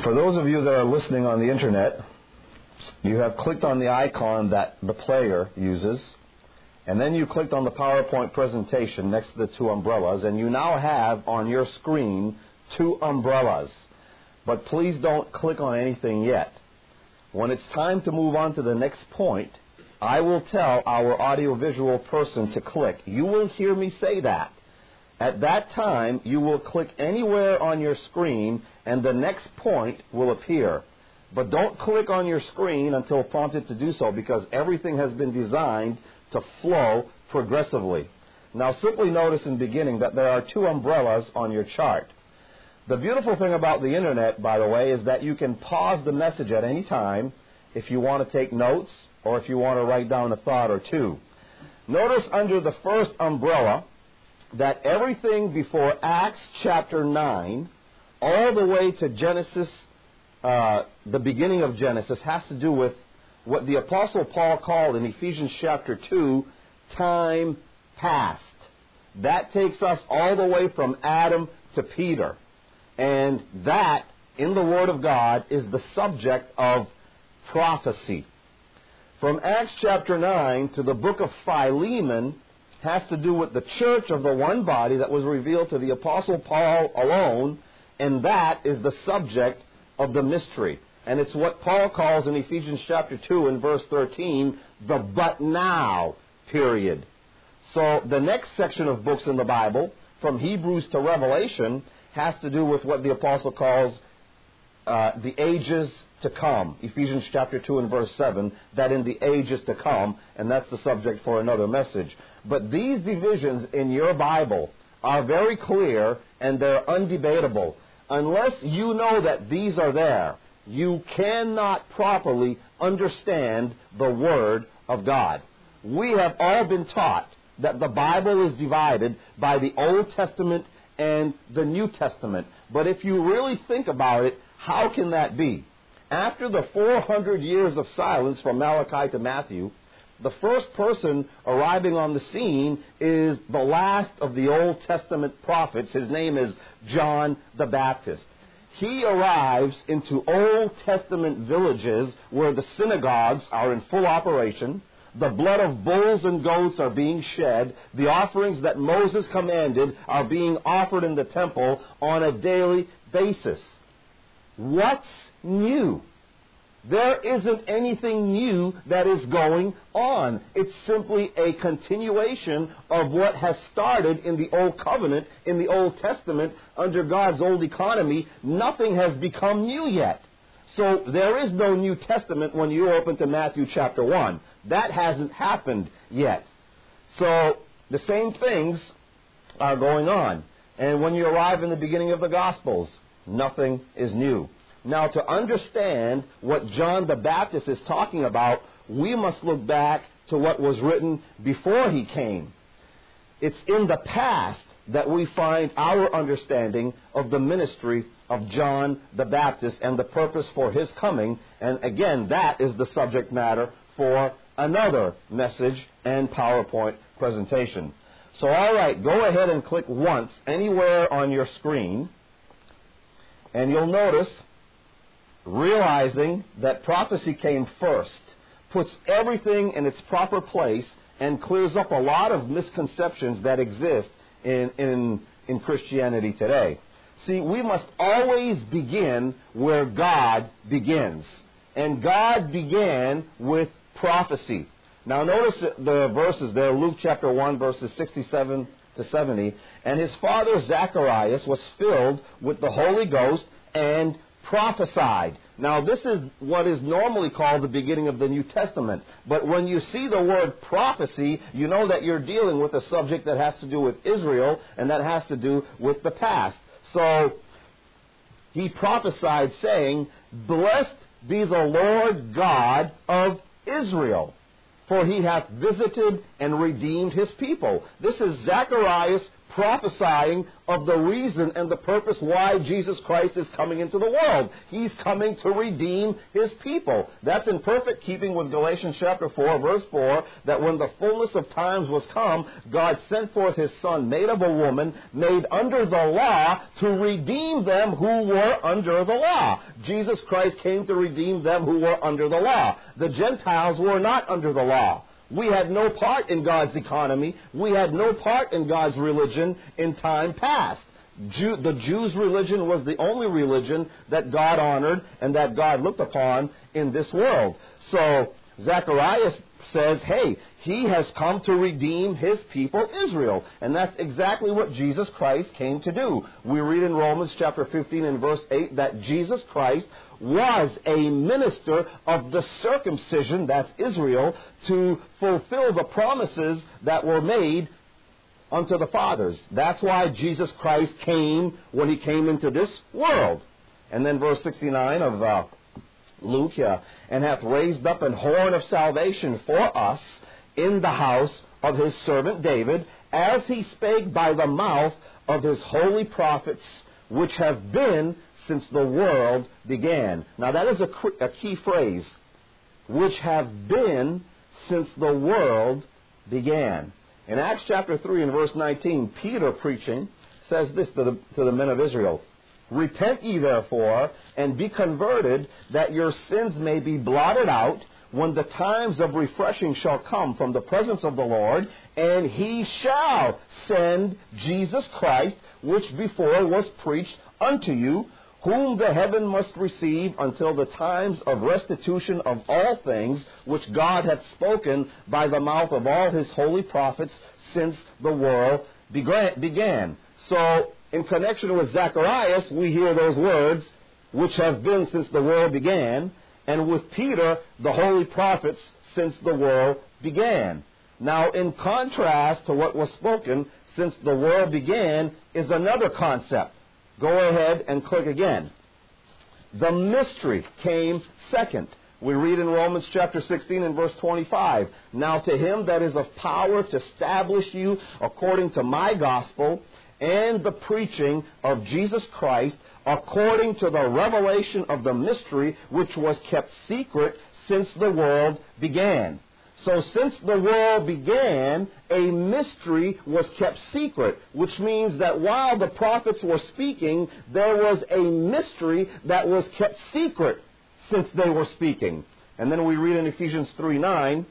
For those of you that are listening on the internet, you have clicked on the icon that the player uses, and then you clicked on the PowerPoint presentation next to the two umbrellas, and you now have on your screen two umbrellas. But please don't click on anything yet. When it's time to move on to the next point, I will tell our audiovisual person to click. You will hear me say that. At that time, you will click anywhere on your screen, and the next point will appear. But don't click on your screen until prompted to do so, because everything has been designed to flow progressively. Now, simply notice in beginning that there are two umbrellas on your chart. The beautiful thing about the internet, by the way, is that you can pause the message at any time if you want to take notes or if you want to write down a thought or two. Notice under the first umbrella that everything before Acts chapter 9 all the way to Genesis, the beginning of Genesis, has to do with what the Apostle Paul called in Ephesians chapter 2, time past. That takes us all the way from Adam to Peter. And that, in the Word of God, is the subject of prophecy. From Acts chapter 9 to the book of Philemon has to do with the church of the one body that was revealed to the Apostle Paul alone, and that is the subject of the mystery. And it's what Paul calls in Ephesians chapter 2 and verse 13, the but now period. So the next section of books in the Bible, from Hebrews to Revelation, has to do with what the Apostle calls the ages to come. Ephesians chapter 2 and verse 7, that in the ages to come, and that's the subject for another message. But these divisions in your Bible are very clear and they're undebatable. Unless you know that these are there, you cannot properly understand the Word of God. We have all been taught that the Bible is divided by the Old Testament and the New Testament. But if you really think about it, how can that be? After the 400 years of silence from Malachi to Matthew, the first person arriving on the scene is the last of the Old Testament prophets. His name is John the Baptist. He arrives into Old Testament villages where the synagogues are in full operation. The blood of bulls and goats are being shed. The offerings that Moses commanded are being offered in the temple on a daily basis. What's new? There isn't anything new that is going on. It's simply a continuation of what has started in the Old Covenant, in the Old Testament, under God's old economy. Nothing has become new yet. So there is no New Testament when you open to Matthew chapter 1. That hasn't happened yet. So the same things are going on. And when you arrive in the beginning of the Gospels, nothing is new. Now, to understand what John the Baptist is talking about, we must look back to what was written before he came. It's in the past that we find our understanding of the ministry of John the Baptist and the purpose for his coming. And again, that is the subject matter for another message and PowerPoint presentation. So, all right, go ahead and click once anywhere on your screen, and you'll notice, realizing that prophecy came first, puts everything in its proper place and clears up a lot of misconceptions that exist in Christianity today. See, we must always begin where God begins. And God began with prophecy. Now notice the verses there, Luke chapter 1, verses 67 to 70. And his father Zacharias was filled with the Holy Ghost and prophesied. Now this is what is normally called the beginning of the New Testament. But when you see the word prophecy, you know that you're dealing with a subject that has to do with Israel and that has to do with the past. So he prophesied saying, "Blessed be the Lord God of Israel, for he hath visited and redeemed his people." This is Zacharias prophesying of the reason and the purpose why Jesus Christ is coming into the world. He's coming to redeem His people. That's in perfect keeping with Galatians chapter 4, verse 4, that when the fullness of times was come, God sent forth His Son, made of a woman, made under the law, to redeem them who were under the law. Jesus Christ came to redeem them who were under the law. The Gentiles were not under the law. We had no part in God's economy. We had no part in God's religion in time past. The Jews' religion was the only religion that God honored and that God looked upon in this world. So Zacharias says, hey, He has come to redeem His people Israel. And that's exactly what Jesus Christ came to do. We read in Romans chapter 15 and verse 8 that Jesus Christ was a minister of the circumcision, that's Israel, to fulfill the promises that were made unto the fathers. That's why Jesus Christ came when He came into this world. And then verse 69 of Luke here, and hath raised up an horn of salvation for us in the house of His servant David, as He spake by the mouth of His holy prophets, which have been since the world began. Now that is a key phrase, which have been since the world began. In Acts chapter 3 and verse 19, Peter preaching says this to the men of Israel: Repent ye therefore, and be converted, that your sins may be blotted out, when the times of refreshing shall come from the presence of the Lord, and He shall send Jesus Christ, which before was preached unto you, whom the heaven must receive until the times of restitution of all things, which God hath spoken by the mouth of all His holy prophets since the world began. So, in connection with Zacharias, we hear those words, which have been since the world began, and with Peter, the holy prophets, since the world began. Now, in contrast to what was spoken since the world began, is another concept. Go ahead and click again. The mystery came second. We read in Romans chapter 16 and verse 25, Now to Him that is of power to establish you according to my gospel, and the preaching of Jesus Christ, according to the revelation of the mystery which was kept secret since the world began. So since the world began, a mystery was kept secret, which means that while the prophets were speaking, there was a mystery that was kept secret since they were speaking. And then we read in Ephesians 3:9,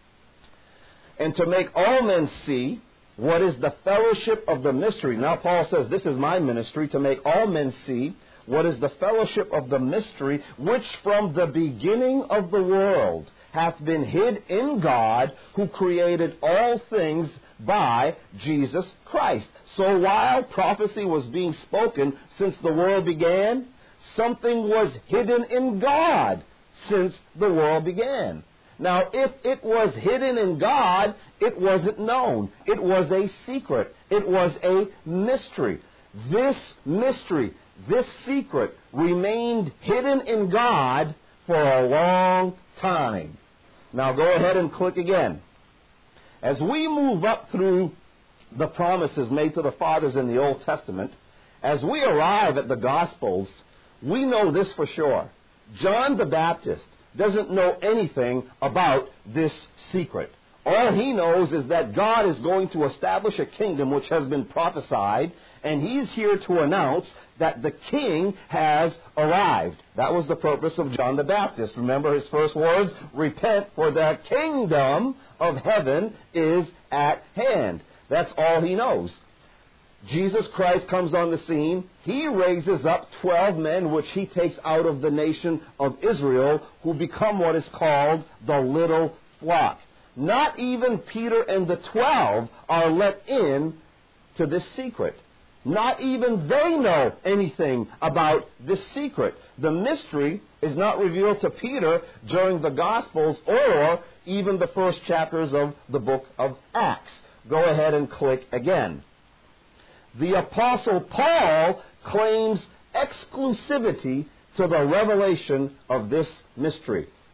And to make all men see what is the fellowship of the mystery. Now Paul says, this is my ministry, to make all men see what is the fellowship of the mystery, which from the beginning of the world hath been hid in God, who created all things by Jesus Christ. So while prophecy was being spoken since the world began, something was hidden in God since the world began. Now, if it was hidden in God, it wasn't known. It was a secret. It was a mystery. This mystery, this secret, remained hidden in God for a long time. Now, go ahead and click again. As we move up through the promises made to the fathers in the Old Testament, as we arrive at the Gospels, we know this for sure. John the Baptist doesn't know anything about this secret. All he knows is that God is going to establish a kingdom which has been prophesied, and He's here to announce that the King has arrived. That was the purpose of John the Baptist. Remember his first words? Repent, for the kingdom of heaven is at hand. That's all he knows. Jesus Christ comes on the scene. He raises up 12 men, which He takes out of the nation of Israel, who become what is called the little flock. Not even Peter and the 12 are let in to this secret. Not even they know anything about this secret. The mystery is not revealed to Peter during the Gospels or even the first chapters of the book of Acts. Go ahead and click again. The Apostle Paul claims exclusivity to the revelation of this mystery.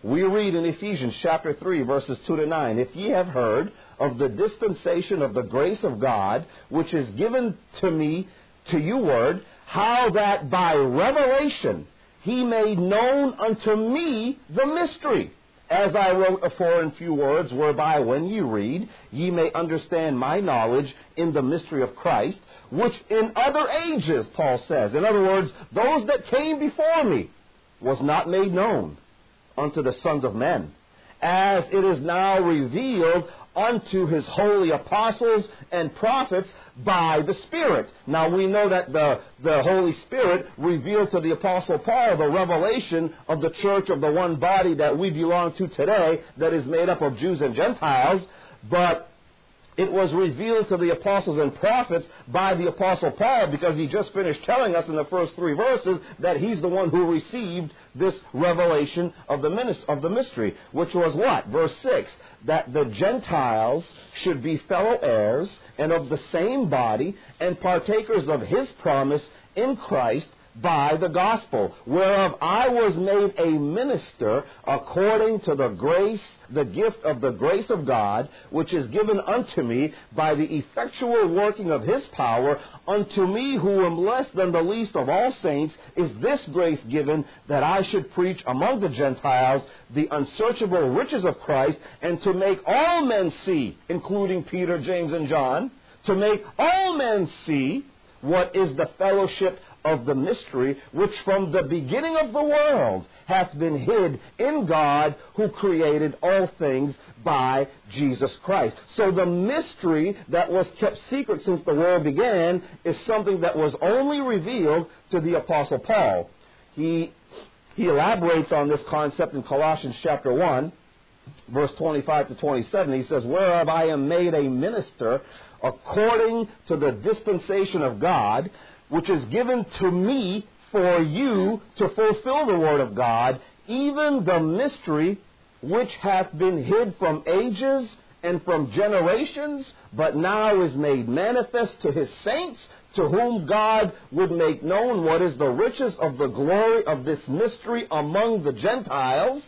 We read in Ephesians chapter 3, verses 2 to 9, if ye have heard of the dispensation of the grace of God, which is given to me to you word, how that by revelation he made known unto me the mystery, as I wrote afore in few words, whereby when ye read, ye may understand my knowledge in the mystery of Christ, which in other ages, Paul says, in other words, those that came before me, was not made known unto the sons of men, as it is now revealed unto his holy apostles and prophets by the Spirit. Now we know that the Holy Spirit revealed to the Apostle Paul the revelation of the church of the one body that we belong to today, that is made up of Jews and Gentiles, but it was revealed to the apostles and prophets by the Apostle Paul, because he just finished telling us in the first 3 verses that he's the one who received this revelation of the mystery, which was what? Verse 6, that the Gentiles should be fellow heirs and of the same body and partakers of his promise in Christ, by the gospel, whereof I was made a minister according to the grace, the gift of the grace of God, which is given unto me by the effectual working of his power. Unto me, who am less than the least of all saints, is this grace given, that I should preach among the Gentiles the unsearchable riches of Christ, and to make all men see, including Peter, James, and John, to make all men see what is the fellowship of the mystery, which from the beginning of the world hath been hid in God, who created all things by Jesus Christ. So the mystery that was kept secret since the world began is something that was only revealed to the Apostle Paul. He elaborates on this concept in Colossians chapter 1, verse 25 to 27. He says, whereof I am made a minister according to the dispensation of God, which is given to me for you to fulfill the word of God, even the mystery which hath been hid from ages and from generations, but now is made manifest to his saints, to whom God would make known what is the riches of the glory of this mystery among the Gentiles,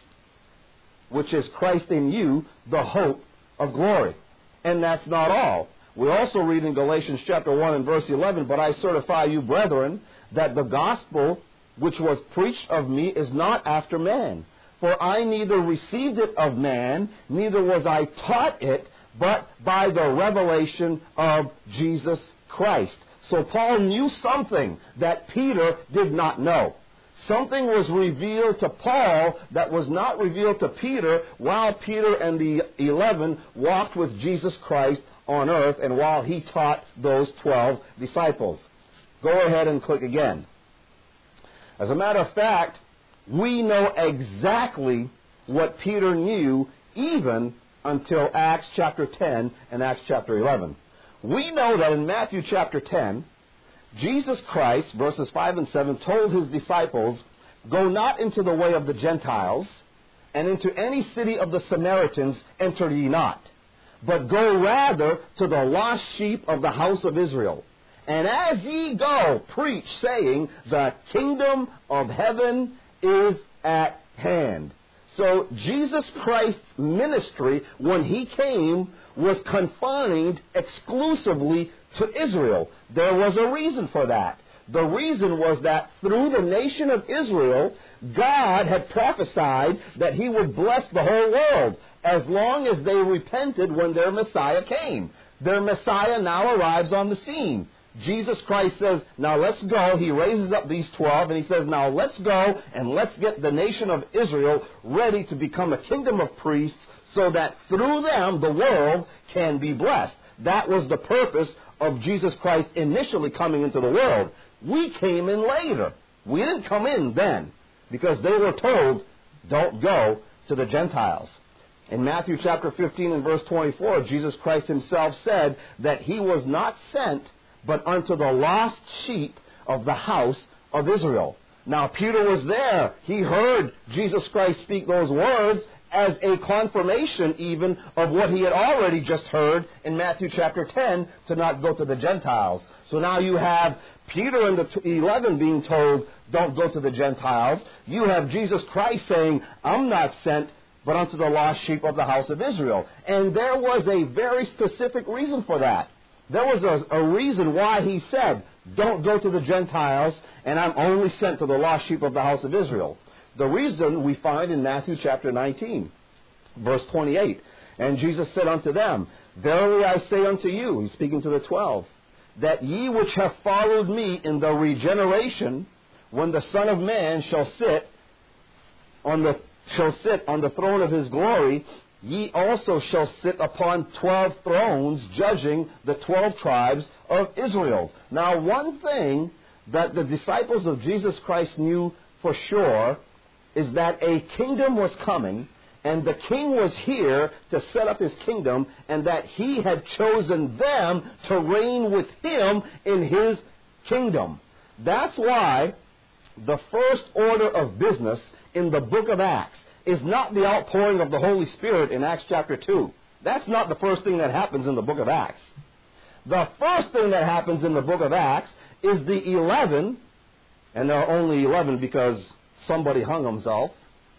which is Christ in you, the hope of glory. And that's not all. We also read in Galatians chapter 1 and verse 11, but I certify you, brethren, that the gospel which was preached of me is not after man. For I neither received it of man, neither was I taught it, but by the revelation of Jesus Christ. So Paul knew something that Peter did not know. Something was revealed to Paul that was not revealed to Peter, while Peter and the 11 walked with Jesus Christ on earth, and while he taught those 12 disciples. Go ahead and click again. As a matter of fact, we know exactly what Peter knew even until Acts chapter 10 and Acts chapter 11. We know that in Matthew chapter 10, Jesus Christ, verses 5 and 7, told his disciples, go not into the way of the Gentiles, and into any city of the Samaritans enter ye not, but go rather to the lost sheep of the house of Israel. And as ye go, preach, saying, the kingdom of heaven is at hand. So Jesus Christ's ministry, when he came, was confined exclusively to Israel. There was a reason for that. The reason was that through the nation of Israel, God had prophesied that he would bless the whole world as long as they repented when their Messiah came. Their Messiah now arrives on the scene. Jesus Christ says, now let's go. He raises up these 12 and he says, now let's go and let's get the nation of Israel ready to become a kingdom of priests, so that through them the world can be blessed. That was the purpose of Jesus Christ initially coming into the world. We came in later. We didn't come in then, because they were told, don't go to the Gentiles. In Matthew chapter 15 and verse 24, Jesus Christ himself said that he was not sent but unto the lost sheep of the house of Israel. Now Peter was there. He heard Jesus Christ speak those words, as a confirmation even of what he had already just heard in Matthew chapter 10, to not go to the Gentiles. So now you have Peter and the 11 being told, don't go to the Gentiles. You have Jesus Christ saying, I'm not sent but unto the lost sheep of the house of Israel. And there was a very specific reason for that. There was a reason why he said, don't go to the Gentiles, and I'm only sent to the lost sheep of the house of Israel. The reason we find in Matthew chapter 19, verse 28. And Jesus said unto them, Verily I say unto you, he's speaking to the 12, that ye which have followed me in the regeneration, when the Son of Man shall sit on the throne of his glory, ye also shall sit upon 12 thrones, judging the 12 tribes of Israel. Now, one thing that the disciples of Jesus Christ knew for sure is that a kingdom was coming, and the king was here to set up his kingdom, and that he had chosen them to reign with him in his kingdom. That's why the first order of business in the book of Acts is not the outpouring of the Holy Spirit in Acts chapter 2. That's not the first thing that happens in the book of Acts. The first thing that happens in the book of Acts is the 11, and there are only 11 because somebody hung himself.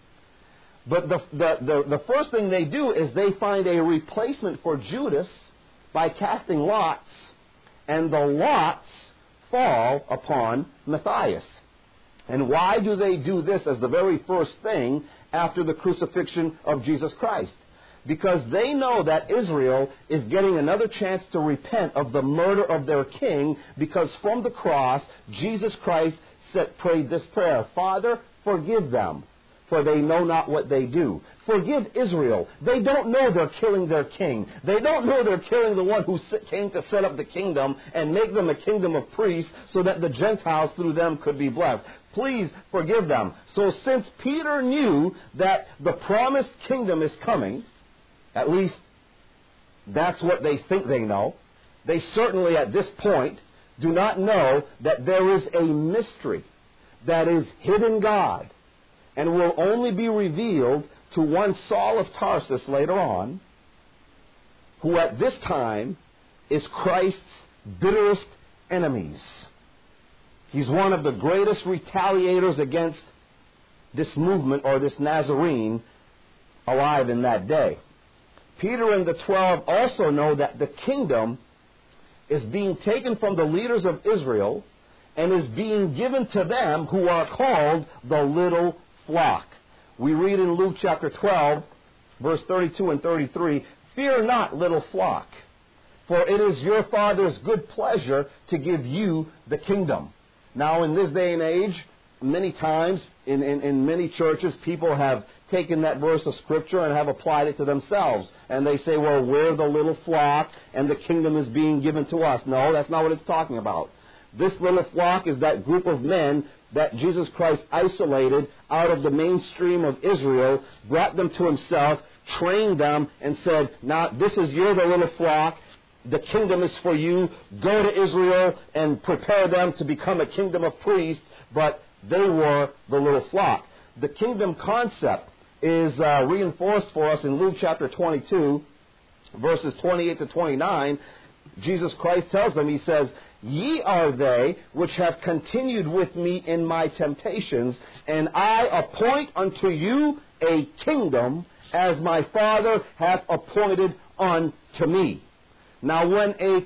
But the first thing they do is they find a replacement for Judas by casting lots, and the lots fall upon Matthias. And why do they do this as the very first thing after the crucifixion of Jesus Christ? Because they know that Israel is getting another chance to repent of the murder of their king, because from the cross, Jesus Christ prayed this prayer, Father, forgive them, for they know not what they do. Forgive Israel. They don't know they're killing their king. They don't know they're killing the one who came to set up the kingdom and make them a kingdom of priests so that the Gentiles through them could be blessed. Please forgive them. So since Peter knew that the promised kingdom is coming, at least that's what they think they know, they certainly at this point do not know that there is a mystery that is hid in God and will only be revealed to one Saul of Tarsus later on, who at this time is Christ's bitterest enemies. He's one of the greatest retaliators against this movement or this Nazarene alive in that day. Peter and the 12 also know that the kingdom is being taken from the leaders of Israel and is being given to them who are called the little flock. We read in Luke chapter 12, verse 32 and 33, Fear not, little flock, for it is your Father's good pleasure to give you the kingdom. Now, in this day and age, many times in many churches, people have taken that verse of Scripture and have applied it to themselves. And they say, well, we're the little flock, and the kingdom is being given to us. No, that's not what it's talking about. This little flock is that group of men that Jesus Christ isolated out of the mainstream of Israel, brought them to himself, trained them, and said, now, this is the little flock. The kingdom is for you. Go to Israel and prepare them to become a kingdom of priests. But they were the little flock. The kingdom concept is reinforced for us in Luke chapter 22, verses 28 to 29. Jesus Christ tells them, he says, Ye are they which have continued with me in my temptations, and I appoint unto you a kingdom, as my Father hath appointed unto me. Now, when a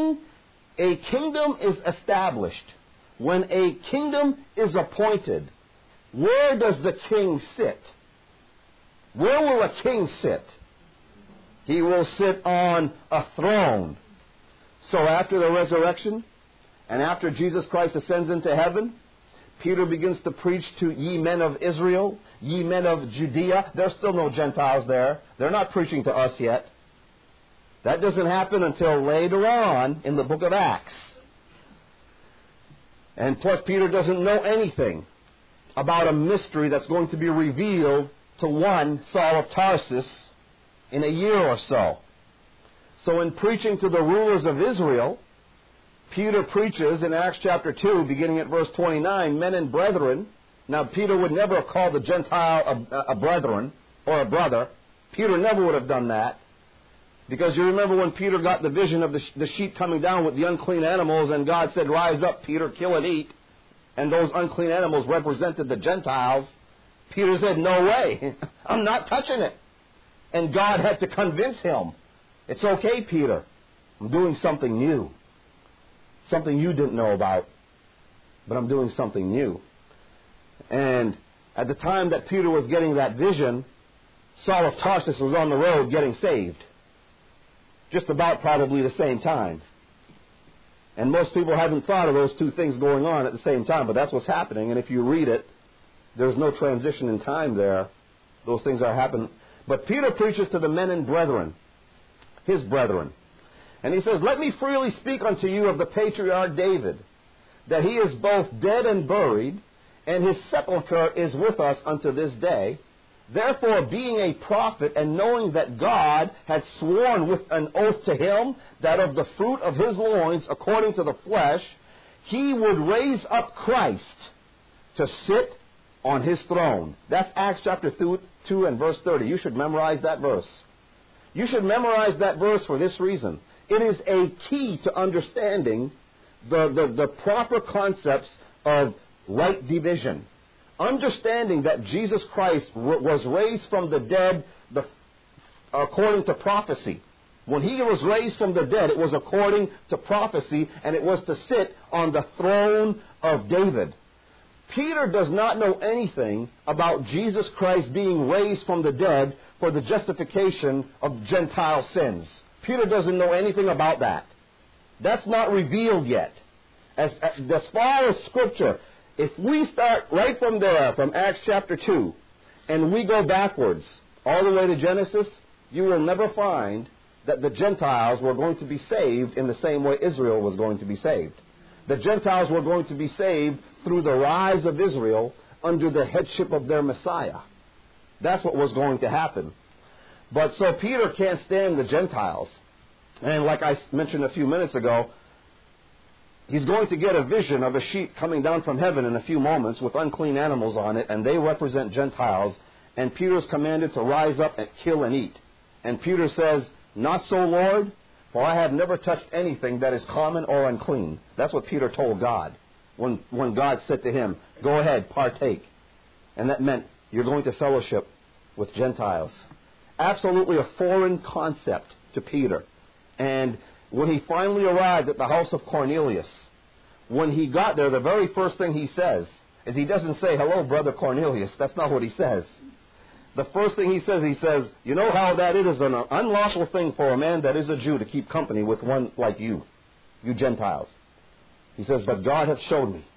kingdom is established, when a kingdom is appointed, where does the king sit? Where will a king sit? He will sit on a throne. So after the resurrection, and after Jesus Christ ascends into heaven, Peter begins to preach to ye men of Israel, ye men of Judea. There's still no Gentiles there. They're not preaching to us yet. That doesn't happen until later on in the book of Acts. And plus, Peter doesn't know anything about a mystery that's going to be revealed to one Saul of Tarsus in a year or so. So in preaching to the rulers of Israel, Peter preaches in Acts chapter 2, beginning at verse 29, men and brethren. Now, Peter would never call the Gentile a brethren. or a brother. Peter never would have done that. Because you remember when Peter got the vision of the sheep coming down with the unclean animals, and God said, rise up, Peter, kill and eat. And those unclean animals represented the Gentiles. Peter said, no way, I'm not touching it. And God had to convince him, it's okay, Peter, I'm doing something new. Something you didn't know about, but I'm doing something new. And at the time that Peter was getting that vision, Saul of Tarsus was on the road getting saved. Just about probably the same time. And most people haven't thought of those two things going on at the same time, but that's what's happening. And if you read it, there's no transition in time there. Those things are happening. But Peter preaches to the men and brethren, his brethren. And he says, let me freely speak unto you of the patriarch David, that he is both dead and buried, and his sepulchre is with us unto this day. Therefore, being a prophet, and knowing that God had sworn with an oath to him, that of the fruit of his loins, according to the flesh, he would raise up Christ to sit on his throne. That's Acts chapter 2 and verse 30. You should memorize that verse. You should memorize that verse for this reason. It is a key to understanding the proper concepts of right division. Understanding that Jesus Christ was raised from the dead according to prophecy. When he was raised from the dead, it was according to prophecy, and it was to sit on the throne of David. Peter does not know anything about Jesus Christ being raised from the dead for the justification of Gentile sins. Peter doesn't know anything about that. That's not revealed yet. As far as Scripture, if we start right from there, from Acts chapter 2, and we go backwards all the way to Genesis, you will never find that the Gentiles were going to be saved in the same way Israel was going to be saved. The Gentiles were going to be saved through the rise of Israel under the headship of their Messiah. That's what was going to happen. But so Peter can't stand the Gentiles. And like I mentioned a few minutes ago, he's going to get a vision of a sheep coming down from heaven in a few moments with unclean animals on it, and they represent Gentiles. And Peter's commanded to rise up and kill and eat. And Peter says, not so, Lord, for I have never touched anything that is common or unclean. That's what Peter told God when God said to him, go ahead, partake. And that meant you're going to fellowship with Gentiles. Absolutely a foreign concept to Peter. And when he finally arrived at the house of Cornelius, when he got there, the very first thing he says is he doesn't say, hello, brother Cornelius. That's not what he says. The first thing he says, you know how that it is an unlawful thing for a man that is a Jew to keep company with one like you Gentiles. He says, but God hath showed me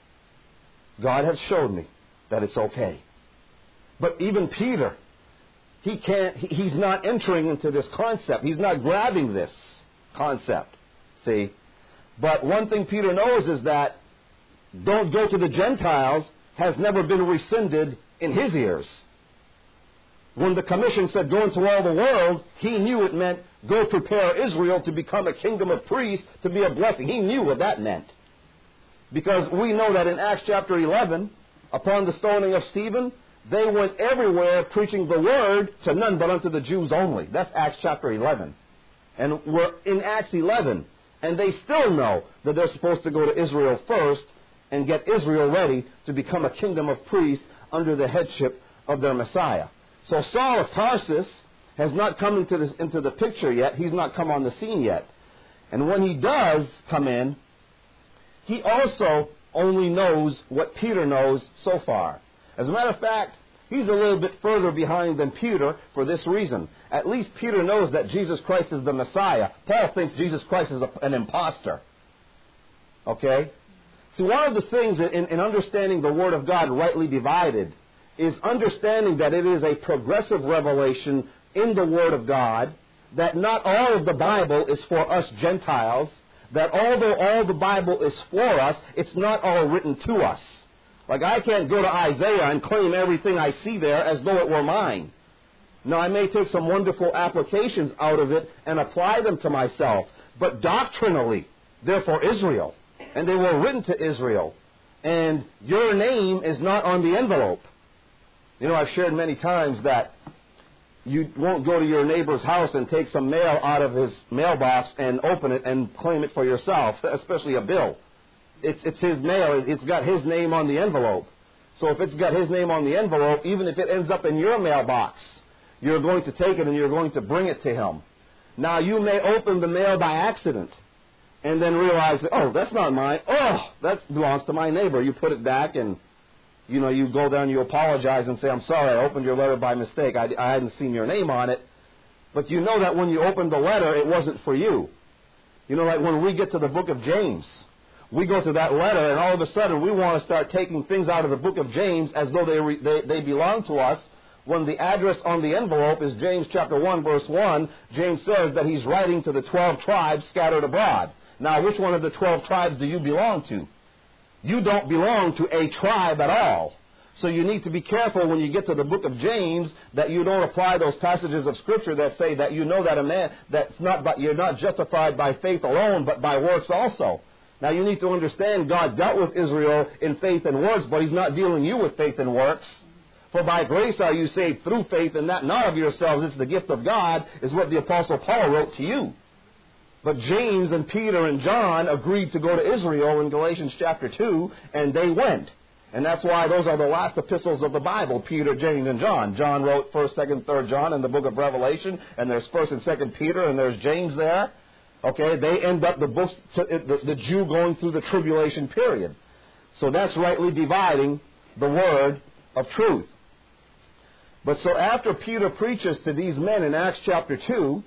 that it's okay. But even Peter, he's not entering into this concept. He's not grabbing this concept. See? But one thing Peter knows is that don't go to the Gentiles has never been rescinded in his ears. When the commission said go into all the world, he knew it meant go prepare Israel to become a kingdom of priests, to be a blessing. He knew what that meant. Because we know that in Acts chapter 11, upon the stoning of Stephen, they went everywhere preaching the word to none but unto the Jews only. That's Acts chapter 11. And we're in Acts 11, and they still know that they're supposed to go to Israel first and get Israel ready to become a kingdom of priests under the headship of their Messiah. So Saul of Tarsus has not come into the picture yet. He's not come on the scene yet. And when he does come in, he also only knows what Peter knows so far. As a matter of fact, he's a little bit further behind than Peter for this reason. At least Peter knows that Jesus Christ is the Messiah. Paul thinks Jesus Christ is an imposter. Okay? See, one of the things in understanding the Word of God rightly divided is understanding that it is a progressive revelation in the Word of God, that not all of the Bible is for us Gentiles, that although all the Bible is for us, it's not all written to us. Like I can't go to Isaiah and claim everything I see there as though it were mine. Now I may take some wonderful applications out of it and apply them to myself, but doctrinally, they're for Israel, and they were written to Israel, and your name is not on the envelope. You know, I've shared many times that you won't go to your neighbor's house and take some mail out of his mailbox and open it and claim it for yourself, especially a bill. It's his mail. It's got his name on the envelope. So if it's got his name on the envelope, even if it ends up in your mailbox, you're going to take it and you're going to bring it to him. Now, you may open the mail by accident and then realize, oh, that's not mine. Oh, that belongs to my neighbor. You put it back and, you go down and you apologize and say, I'm sorry, I opened your letter by mistake. I hadn't seen your name on it. But you know that when you opened the letter, it wasn't for you. Like when we get to the book of James, we go to that letter and all of a sudden we want to start taking things out of the book of James as though they belong to us, when the address on the envelope is James chapter 1, verse 1. James says that he's writing to the 12 tribes scattered abroad. Now, which one of the 12 tribes do you belong to? You don't belong to a tribe at all. So you need to be careful when you get to the book of James that you don't apply those passages of Scripture that say that that a man, you're not justified by faith alone, but by works also. Now, you need to understand God dealt with Israel in faith and works, but He's not dealing you with faith and works. For by grace are you saved through faith, and that not of yourselves, it's the gift of God, is what the Apostle Paul wrote to you. But James and Peter and John agreed to go to Israel in Galatians chapter 2, and they went. And that's why those are the last epistles of the Bible, Peter, James, and John. John wrote 1st, 2nd, 3rd John in the book of Revelation, and there's 1st and 2nd Peter, and there's James there. Okay, they end up the books, the Jew going through the tribulation period. So that's rightly dividing the word of truth. But so after Peter preaches to these men in Acts chapter 2,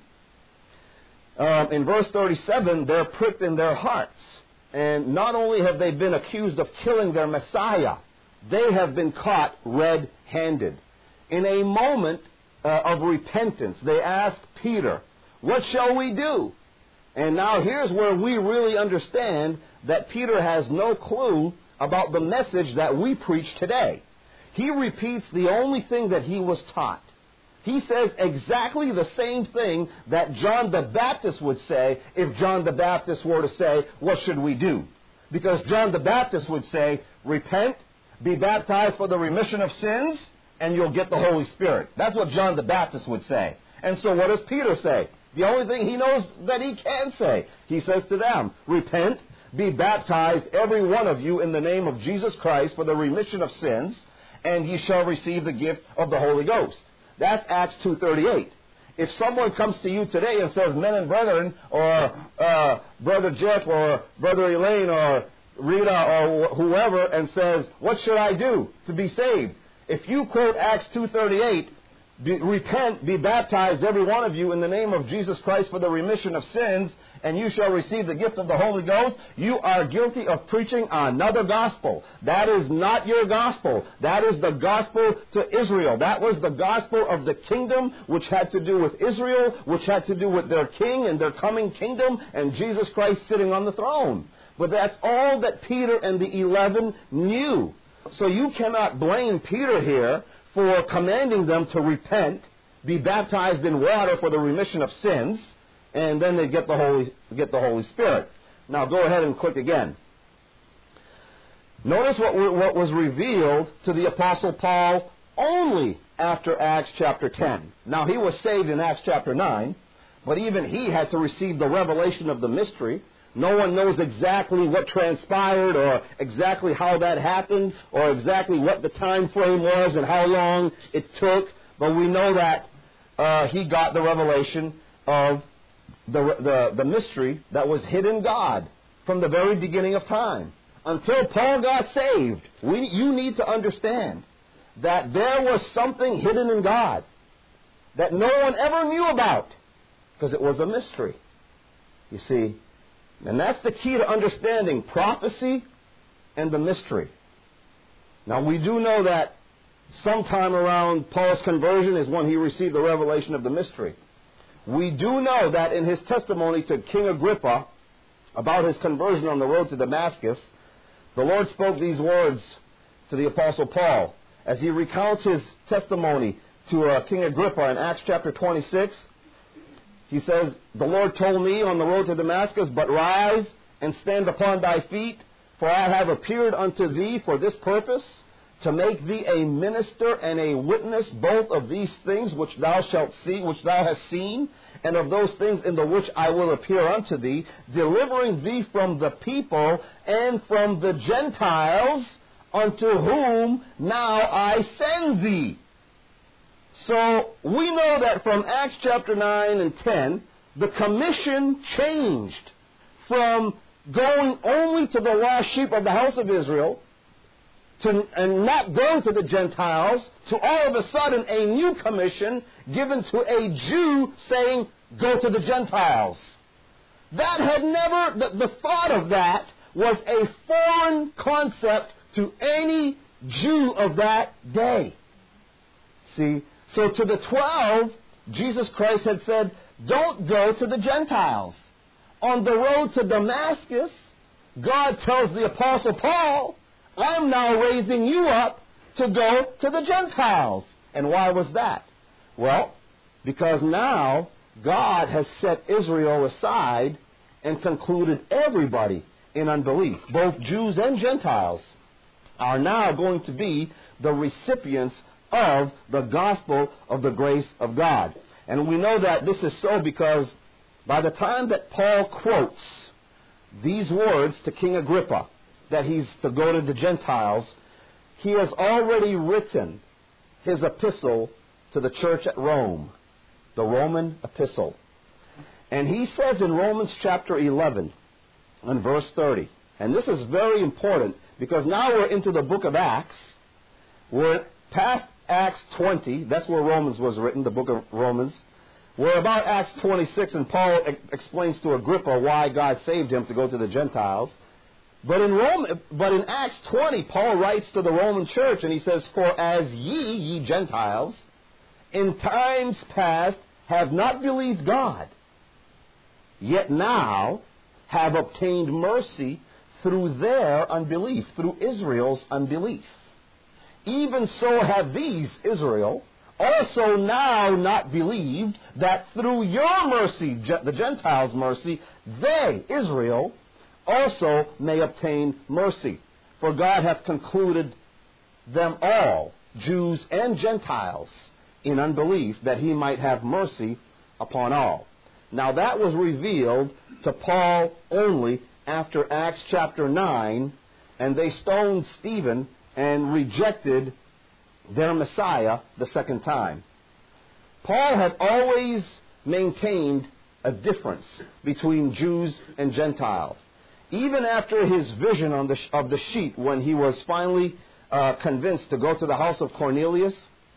in verse 37, they're pricked in their hearts. And not only have they been accused of killing their Messiah, they have been caught red-handed. In a moment of repentance, they ask Peter, what shall we do? And now here's where we really understand that Peter has no clue about the message that we preach today. He repeats the only thing that he was taught. He says exactly the same thing that John the Baptist would say if John the Baptist were to say, what should we do? Because John the Baptist would say, repent, be baptized for the remission of sins, and you'll get the Holy Spirit. That's what John the Baptist would say. And so what does Peter say? The only thing he knows that he can say. He says to them, repent, be baptized, every one of you, in the name of Jesus Christ for the remission of sins, and ye shall receive the gift of the Holy Ghost. That's Acts 2:38. If someone comes to you today and says, men and brethren, or Brother Jeff, or Brother Elaine, or Rita, or whoever, and says, what should I do to be saved? If you quote Acts 2:38, repent, be baptized, every one of you, in the name of Jesus Christ for the remission of sins, and you shall receive the gift of the Holy Ghost, you are guilty of preaching another gospel. That is not your gospel. That is the gospel to Israel. That was the gospel of the kingdom, which had to do with Israel, which had to do with their king and their coming kingdom, and Jesus Christ sitting on the throne. But that's all that Peter and the 11 knew. So you cannot blame Peter here for commanding them to repent, be baptized in water for the remission of sins, and then they get the Holy Spirit. Now go ahead and click again. Notice what was revealed to the Apostle Paul only after Acts chapter 10. Now he was saved in Acts chapter 9, but even he had to receive the revelation of the mystery. No one knows exactly what transpired or exactly how that happened or exactly what the time frame was and how long it took, but we know that he got the revelation of the mystery that was hidden in God from the very beginning of time. Until Paul got saved, you need to understand that there was something hidden in God that no one ever knew about because it was a mystery. You see, and that's the key to understanding prophecy and the mystery. Now, we do know that sometime around Paul's conversion is when he received the revelation of the mystery. We do know that in his testimony to King Agrippa about his conversion on the road to Damascus, the Lord spoke these words to the Apostle Paul as he recounts his testimony to King Agrippa in Acts chapter 26. He says, the Lord told me on the road to Damascus, but rise and stand upon thy feet, for I have appeared unto thee for this purpose, to make thee a minister and a witness both of these things which thou shalt see, which thou hast seen, and of those things in the which I will appear unto thee, delivering thee from the people and from the Gentiles, unto whom now I send thee. So we know that from Acts chapter 9 and 10, the commission changed from going only to the lost sheep of the house of Israel and not going to the Gentiles, to all of a sudden a new commission given to a Jew saying, go to the Gentiles. That had never, the thought of that was a foreign concept to any Jew of that day. See, so to the 12, Jesus Christ had said, don't go to the Gentiles. On the road to Damascus, God tells the Apostle Paul, I'm now raising you up to go to the Gentiles. And why was that? Well, because now God has set Israel aside and concluded everybody in unbelief, both Jews and Gentiles, are now going to be the recipients of the gospel of the grace of God. And we know that this is so because by the time that Paul quotes these words to King Agrippa, that he's to go to the Gentiles, he has already written his epistle to the church at Rome, the Roman epistle. And he says in Romans chapter 11 and verse 30, and this is very important because now we're into the book of Acts. We're past Acts 20, that's where Romans was written, the book of Romans. We're about Acts 26, and Paul explains to Agrippa why God saved him to go to the Gentiles. But in Acts 20, Paul writes to the Roman church, and he says, for as ye Gentiles, in times past have not believed God, yet now have obtained mercy through their unbelief, through Israel's unbelief. Even so have these, Israel, also now not believed, that through your mercy, the Gentiles' mercy, they, Israel, also may obtain mercy. For God hath concluded them all, Jews and Gentiles, in unbelief, that he might have mercy upon all. Now that was revealed to Paul only after Acts chapter 9, and they stoned Stephen and rejected their Messiah the second time. Paul had always maintained a difference between Jews and Gentiles. Even after his vision of the sheep, when he was finally convinced to go to the house of Cornelius,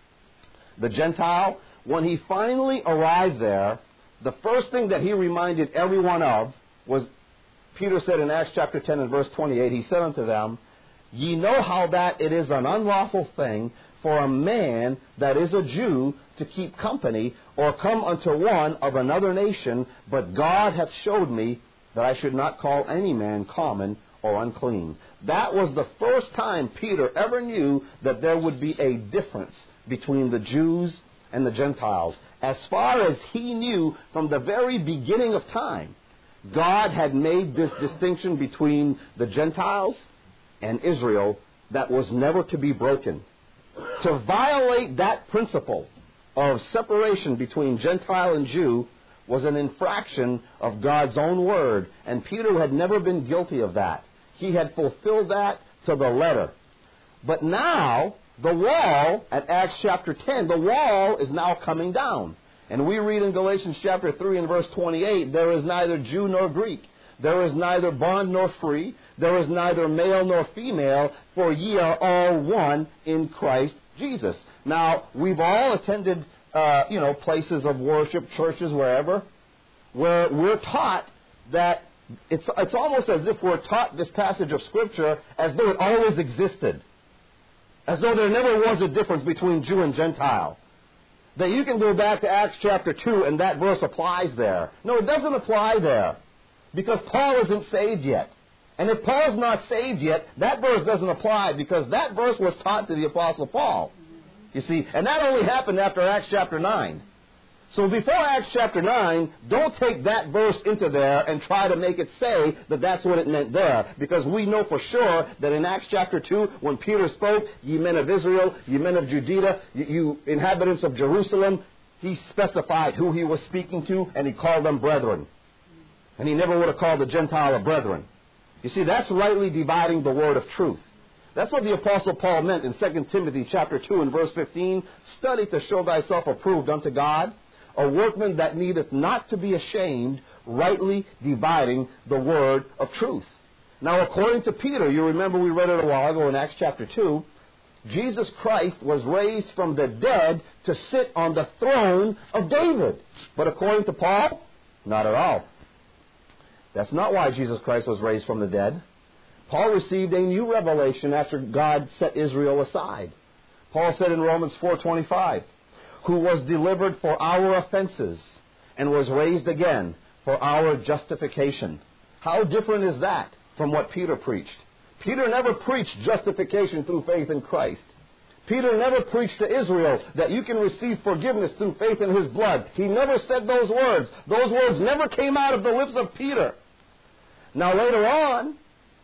the Gentile, when he finally arrived there, the first thing that he reminded everyone of was, Peter said in Acts chapter 10 and verse 28, he said unto them, ye know how that it is an unlawful thing for a man that is a Jew to keep company or come unto one of another nation, but God hath showed me that I should not call any man common or unclean. That was the first time Peter ever knew that there would be a difference between the Jews and the Gentiles. As far as he knew from the very beginning of time, God had made this distinction between the Gentiles and Israel that was never to be broken. To violate that principle of separation between Gentile and Jew was an infraction of God's own word, and Peter had never been guilty of that. He had fulfilled that to the letter. But now, the wall, at Acts chapter 10, the wall is now coming down. And we read in Galatians chapter 3 and verse 28, there is neither Jew nor Greek, there is neither bond nor free, there is neither male nor female, for ye are all one in Christ Jesus. Now, we've all attended places of worship, churches, wherever, where we're taught that it's almost as if we're taught this passage of Scripture as though it always existed, as though there never was a difference between Jew and Gentile. That you can go back to Acts chapter 2 and that verse applies there. No, it doesn't apply there, because Paul isn't saved yet. And if Paul's not saved yet, that verse doesn't apply, because that verse was taught to the Apostle Paul. You see, and that only happened after Acts chapter 9. So before Acts chapter 9, don't take that verse into there and try to make it say that that's what it meant there. Because we know for sure that in Acts chapter 2, when Peter spoke, ye men of Israel, ye men of Judea, you inhabitants of Jerusalem, he specified who he was speaking to, and he called them brethren. And he never would have called the Gentile a brethren. You see, that's rightly dividing the word of truth. That's what the Apostle Paul meant in 2 Timothy chapter 2 and verse 15. Study to show thyself approved unto God, a workman that needeth not to be ashamed, rightly dividing the word of truth. Now, according to Peter, you remember we read it a while ago in Acts chapter 2, Jesus Christ was raised from the dead to sit on the throne of David. But according to Paul, not at all. That's not why Jesus Christ was raised from the dead. Paul received a new revelation after God set Israel aside. Paul said in Romans 4:25, who was delivered for our offenses and was raised again for our justification. How different is that from what Peter preached? Peter never preached justification through faith in Christ. Peter never preached to Israel that you can receive forgiveness through faith in his blood. He never said those words. Those words never came out of the lips of Peter. Now later on,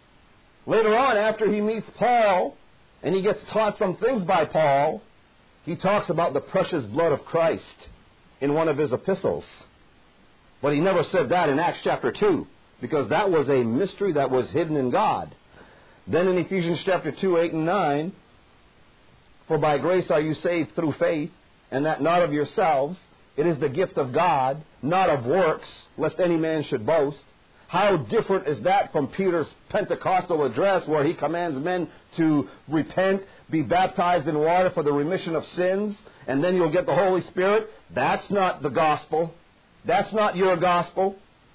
after he meets Paul and he gets taught some things by Paul, he talks about the precious blood of Christ in one of his epistles. But he never said that in Acts chapter 2, because that was a mystery that was hidden in God. Then in Ephesians chapter 2, 8 and 9, for by grace are you saved through faith, and that not of yourselves. It is the gift of God, not of works, lest any man should boast. How different is that from Peter's Pentecostal address where he commands men to repent, be baptized in water for the remission of sins, and then you'll get the Holy Spirit? That's not the gospel. That's not your gospel.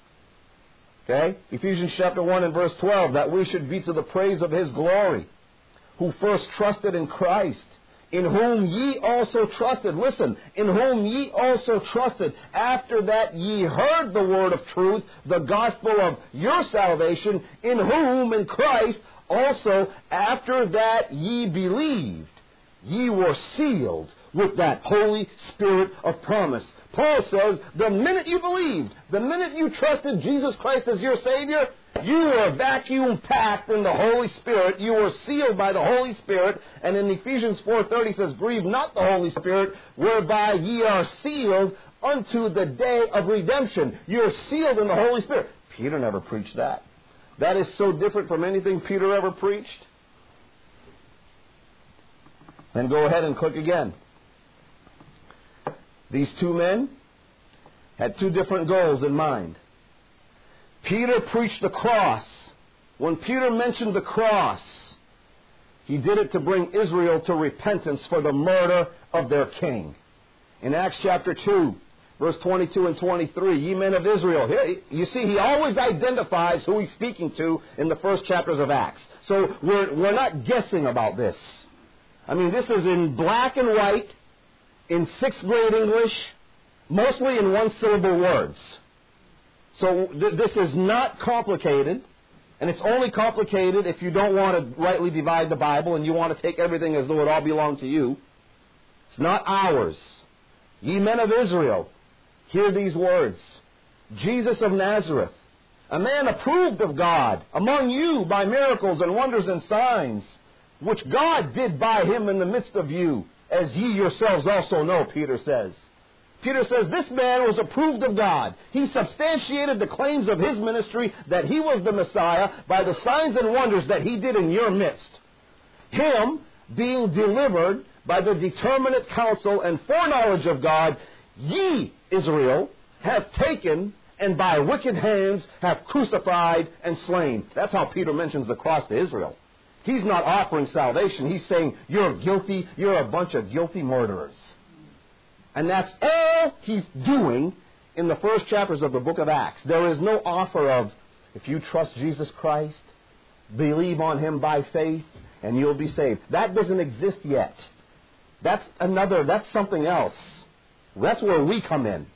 Okay? Ephesians chapter 1 and verse 12, that we should be to the praise of his glory, who first trusted in Christ, in whom ye also trusted. Listen, in whom ye also trusted, after that ye heard the word of truth, the gospel of your salvation, in whom, in Christ, also after that ye believed, ye were sealed with that Holy Spirit of promise. Paul says, the minute you believed, the minute you trusted Jesus Christ as your Savior, you were vacuum packed in the Holy Spirit. You were sealed by the Holy Spirit. And in Ephesians 4:30 says, grieve not the Holy Spirit, whereby ye are sealed unto the day of redemption. You're sealed in the Holy Spirit. Peter never preached that. That is so different from anything Peter ever preached. Then go ahead and click again. These two men had two different goals in mind. Peter preached the cross. When Peter mentioned the cross, he did it to bring Israel to repentance for the murder of their king. In Acts chapter 2, verse 22 and 23, ye men of Israel. Here, you see, he always identifies who he's speaking to in the first chapters of Acts. So we're not guessing about this. I mean, this is in black and white, in 6th grade English, mostly in one-syllable words. So this is not complicated, and it's only complicated if you don't want to rightly divide the Bible and you want to take everything as though it all belonged to you. It's not ours. Ye men of Israel, hear these words. Jesus of Nazareth, a man approved of God among you by miracles and wonders and signs, which God did by him in the midst of you, as ye yourselves also know, Peter says. Peter says this man was approved of God. He substantiated the claims of his ministry that he was the Messiah by the signs and wonders that he did in your midst. Him being delivered by the determinate counsel and foreknowledge of God, ye, Israel, have taken and by wicked hands have crucified and slain. That's how Peter mentions the cross to Israel. He's not offering salvation. He's saying, you're guilty. You're a bunch of guilty murderers. And that's all he's doing in the first chapters of the book of Acts. There is no offer of, if you trust Jesus Christ, believe on him by faith, and you'll be saved. That doesn't exist yet. That's something else. That's where we come in.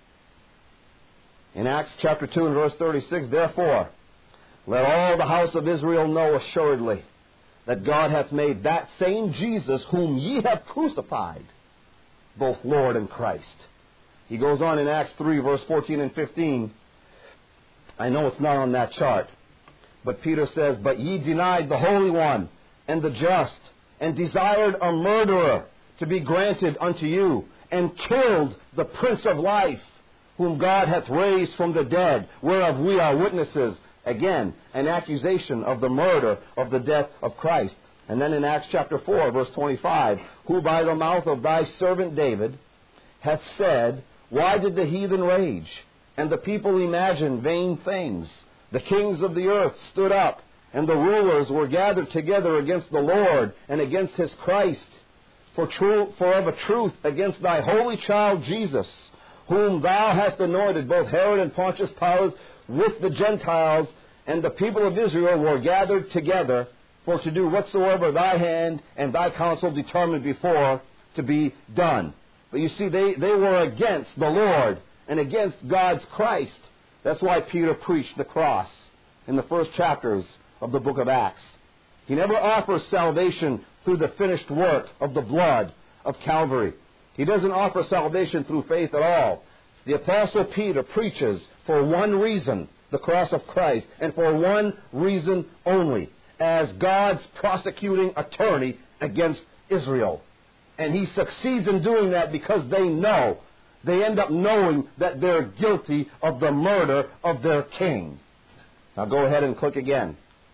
In Acts chapter 2 and verse 36, therefore, let all the house of Israel know assuredly that God hath made that same Jesus whom ye have crucified, both Lord and Christ. He goes on in Acts 3, verse 14 and 15. I know it's not on that chart. But Peter says, "But ye denied the Holy One and the just, and desired a murderer to be granted unto you, and killed the Prince of Life, whom God hath raised from the dead, whereof we are witnesses." Again, an accusation of the murder of the death of Christ. And then in Acts chapter 4, verse 25, "Who by the mouth of thy servant David hath said, Why did the heathen rage, and the people imagine vain things? The kings of the earth stood up, and the rulers were gathered together against the Lord and against his Christ. For of a truth against thy holy child Jesus, whom thou hast anointed, both Herod and Pontius Pilate with the Gentiles and the people of Israel were gathered together for to do whatsoever thy hand and thy counsel determined before to be done." But you see, they were against the Lord and against God's Christ. That's why Peter preached the cross in the first chapters of the book of Acts. He never offers salvation through the finished work of the blood of Calvary. He doesn't offer salvation through faith at all. The Apostle Peter preaches for one reason, the cross of Christ, and for one reason only, as God's prosecuting attorney against Israel. And he succeeds in doing that because they end up knowing that they're guilty of the murder of their king. Now go ahead and click again.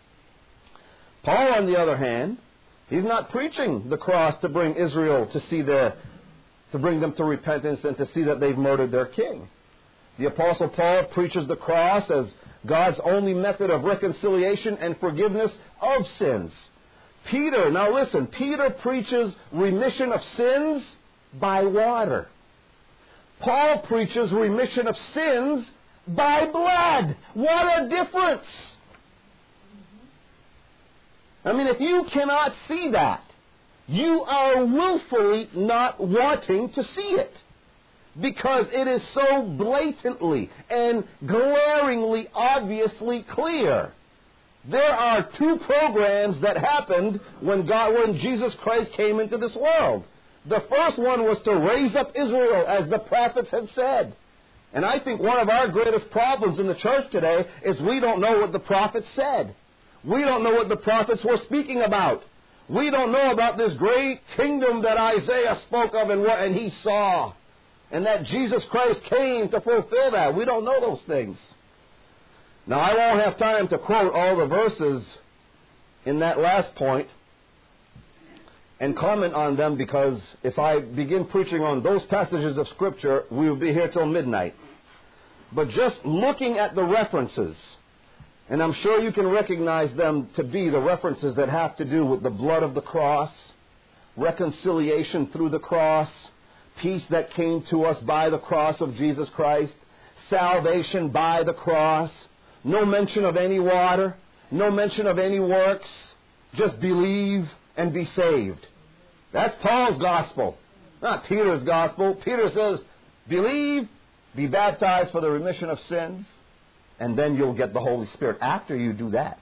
Paul, on the other hand, he's not preaching the cross to bring Israel to bring them to repentance and to see that they've murdered their king. The Apostle Paul preaches the cross as God's only method of reconciliation and forgiveness of sins. Peter, now listen, Peter preaches remission of sins by water. Paul preaches remission of sins by blood. What a difference! I mean, if you cannot see that, you are willfully not wanting to see it. Because it is so blatantly and glaringly obviously clear. There are two programs that happened when Jesus Christ came into this world. The first one was to raise up Israel, as the prophets had said. And I think one of our greatest problems in the church today is we don't know what the prophets said. We don't know what the prophets were speaking about. We don't know about this great kingdom that Isaiah spoke of and he saw. And that Jesus Christ came to fulfill that. We don't know those things. Now, I won't have time to quote all the verses in that last point and comment on them, because if I begin preaching on those passages of Scripture, we will be here till midnight. But just looking at the references, and I'm sure you can recognize them to be the references that have to do with the blood of the cross, reconciliation through the cross, peace that came to us by the cross of Jesus Christ, salvation by the cross, no mention of any water, no mention of any works, just believe and be saved. That's Paul's gospel, not Peter's gospel. Peter says, believe, be baptized for the remission of sins, and then you'll get the Holy Spirit after you do that.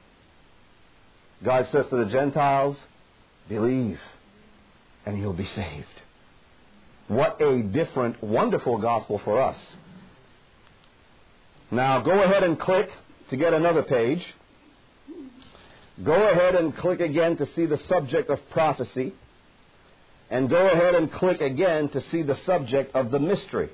God says to the Gentiles, believe, and you'll be saved. What a different, wonderful gospel for us. Now, go ahead and click to get another page. Go ahead and click again to see the subject of prophecy. And go ahead and click again to see the subject of the mystery.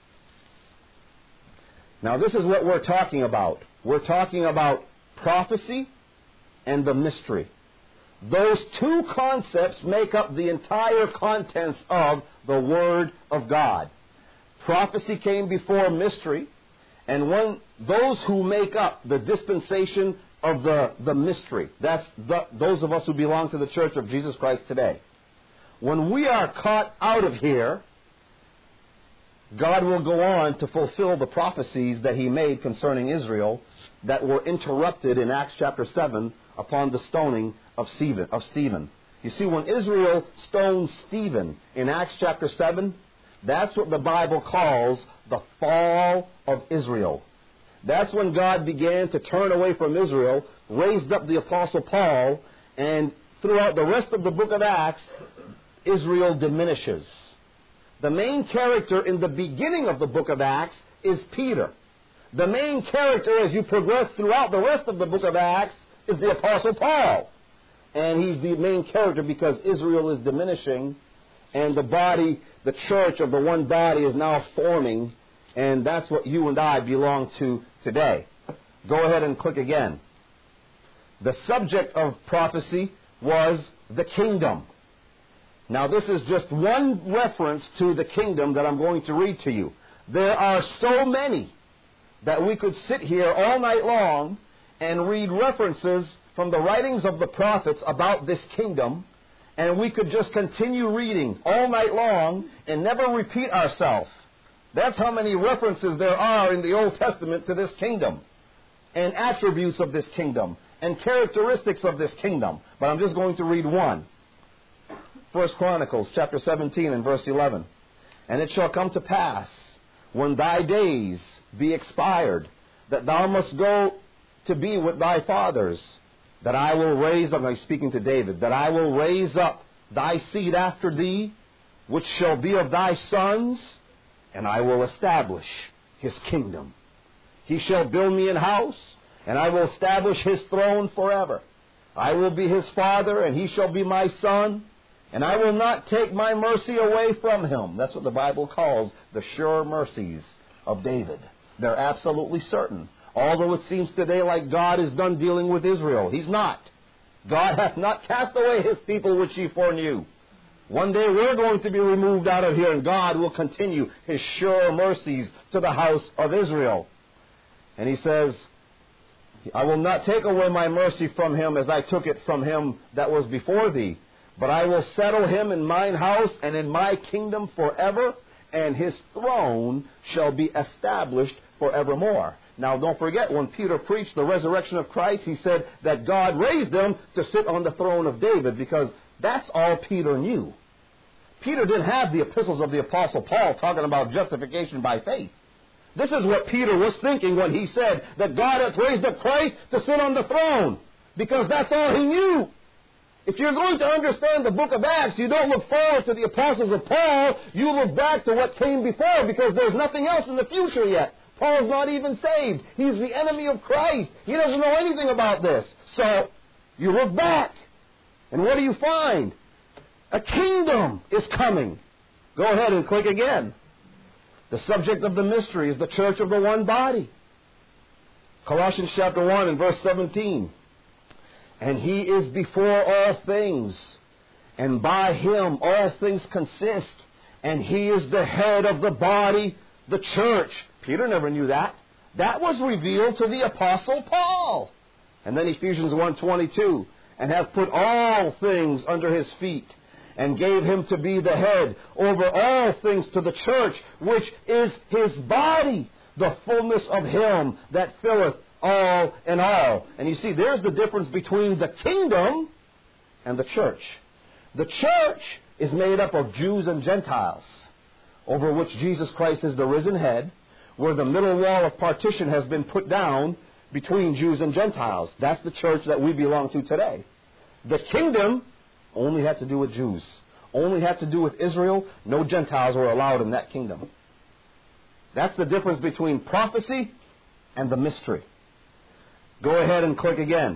Now, this is what we're talking about. We're talking about prophecy and the mystery. Those two concepts make up the entire contents of the Word of God. Prophecy came before mystery, and those who make up the dispensation of the mystery, that's those of us who belong to the Church of Jesus Christ today. When we are caught out of here, God will go on to fulfill the prophecies that He made concerning Israel that were interrupted in Acts chapter 7 upon the stoning of Stephen. You see, when Israel stoned Stephen in Acts chapter 7, that's what the Bible calls the fall of Israel. That's when God began to turn away from Israel, raised up the Apostle Paul, and throughout the rest of the book of Acts, Israel diminishes. The main character in the beginning of the book of Acts is Peter. The main character as you progress throughout the rest of the book of Acts is the Apostle Paul. And he's the main character because Israel is diminishing and the body, the church of the one body is now forming, and that's what you and I belong to today. Go ahead and click again. The subject of prophecy was the kingdom. Now this is just one reference to the kingdom that I'm going to read to you. There are so many that we could sit here all night long and read references from the writings of the prophets about this kingdom, and we could just continue reading all night long and never repeat ourselves. That's how many references there are in the Old Testament to this kingdom, and attributes of this kingdom, and characteristics of this kingdom. But I'm just going to read one. 1 Chronicles chapter 17 and verse 11. And it shall come to pass, when thy days be expired, that thou must go to be with thy fathers, that I will raise up, I'm speaking to David, that I will raise up thy seed after thee, which shall be of thy sons, and I will establish his kingdom. He shall build me an house, and I will establish his throne forever. I will be his father, and he shall be my son, and I will not take my mercy away from him. That's what the Bible calls the sure mercies of David. They're absolutely certain. Although it seems today like God is done dealing with Israel. He's not. God hath not cast away his people which ye foreknew. One day we're going to be removed out of here, and God will continue his sure mercies to the house of Israel. And he says, I will not take away my mercy from him as I took it from him that was before thee, but I will settle him in mine house and in my kingdom forever, and his throne shall be established forevermore. Now, don't forget, when Peter preached the resurrection of Christ, he said that God raised him to sit on the throne of David, because that's all Peter knew. Peter didn't have the epistles of the Apostle Paul talking about justification by faith. This is what Peter was thinking when he said that God hath raised up Christ to sit on the throne, because that's all he knew. If you're going to understand the book of Acts, you don't look forward to the epistles of Paul, you look back to what came before, because there's nothing else in the future yet. Paul's not even saved. He's the enemy of Christ. He doesn't know anything about this. So, you look back, and what do you find? A kingdom is coming. Go ahead and click again. The subject of the mystery is the church of the one body. Colossians chapter 1 and verse 17. And he is before all things, and by him all things consist, and he is the head of the body, the church. Peter never knew that. That was revealed to the Apostle Paul. And then Ephesians 1:22, and have put all things under his feet, and gave him to be the head over all things to the church, which is his body, the fullness of him that filleth all in all. And you see, there's the difference between the kingdom and the church. The church is made up of Jews and Gentiles, over which Jesus Christ is the risen head, where the middle wall of partition has been put down between Jews and Gentiles. That's the church that we belong to today. The kingdom only had to do with Jews, only had to do with Israel. No Gentiles were allowed in that kingdom. That's the difference between prophecy and the mystery. Go ahead and click again.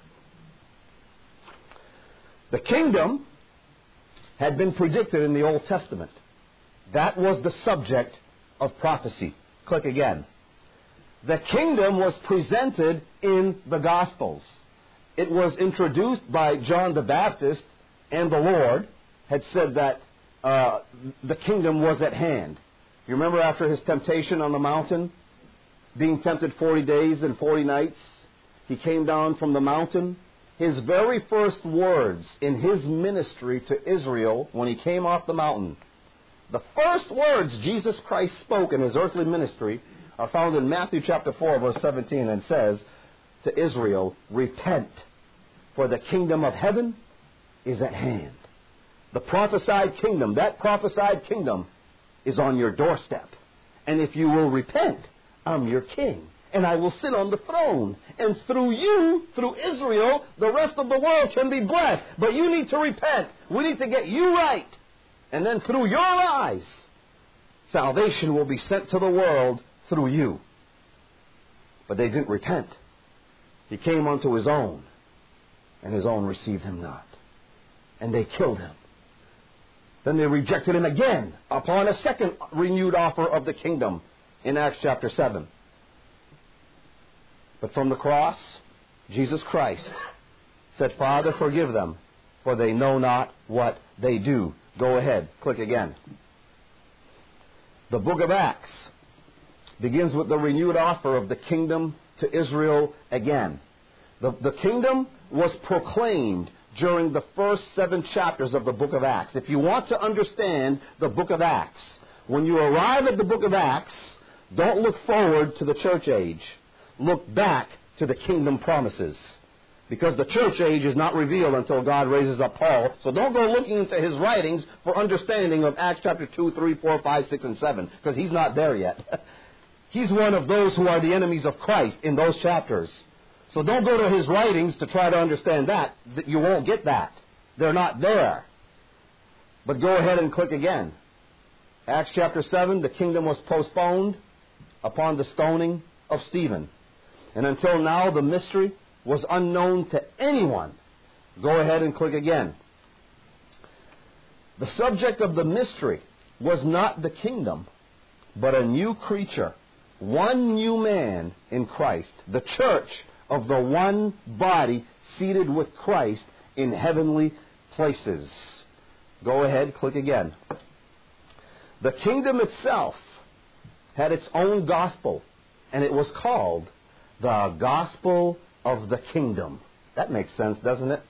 The kingdom had been predicted in the Old Testament. That was the subject of prophecy. Click again. The kingdom was presented in the Gospels. It was introduced by John the Baptist, and the Lord had said that the kingdom was at hand. You remember after his temptation on the mountain, being tempted 40 days and 40 nights, he came down from the mountain. His very first words in his ministry to Israel when he came off the mountain, the first words Jesus Christ spoke in his earthly ministry are found in Matthew chapter 4, verse 17, and says to Israel, repent, for the kingdom of heaven is at hand. The prophesied kingdom, that prophesied kingdom is on your doorstep. And if you will repent, I'm your king, and I will sit on the throne. And through you, through Israel, the rest of the world can be blessed. But you need to repent. We need to get you right. And then through your eyes, salvation will be sent to the world through you. But they didn't repent. He came unto his own, and his own received him not. And they killed him. Then they rejected him again upon a second renewed offer of the kingdom in Acts chapter 7. But from the cross, Jesus Christ said, Father, forgive them, for they know not what they do. Go ahead, click again. The book of Acts begins with the renewed offer of the kingdom to Israel again. The kingdom was proclaimed during the first 7 chapters of the book of Acts. If you want to understand the book of Acts, when you arrive at the book of Acts, don't look forward to the church age. Look back to the kingdom promises. Because the church age is not revealed until God raises up Paul. So don't go looking into his writings for understanding of Acts chapter 2, 3, 4, 5, 6, and 7. Because he's not there yet. He's one of those who are the enemies of Christ in those chapters. So don't go to his writings to try to understand that. You won't get that. They're not there. But go ahead and click again. Acts chapter 7, the kingdom was postponed upon the stoning of Stephen. And until now, the mystery was unknown to anyone. Go ahead and click again. The subject of the mystery was not the kingdom, but a new creature, one new man in Christ, the church of the one body seated with Christ in heavenly places. Go ahead, click again. The kingdom itself had its own gospel, and it was called the gospel of the kingdom. That makes sense, doesn't it?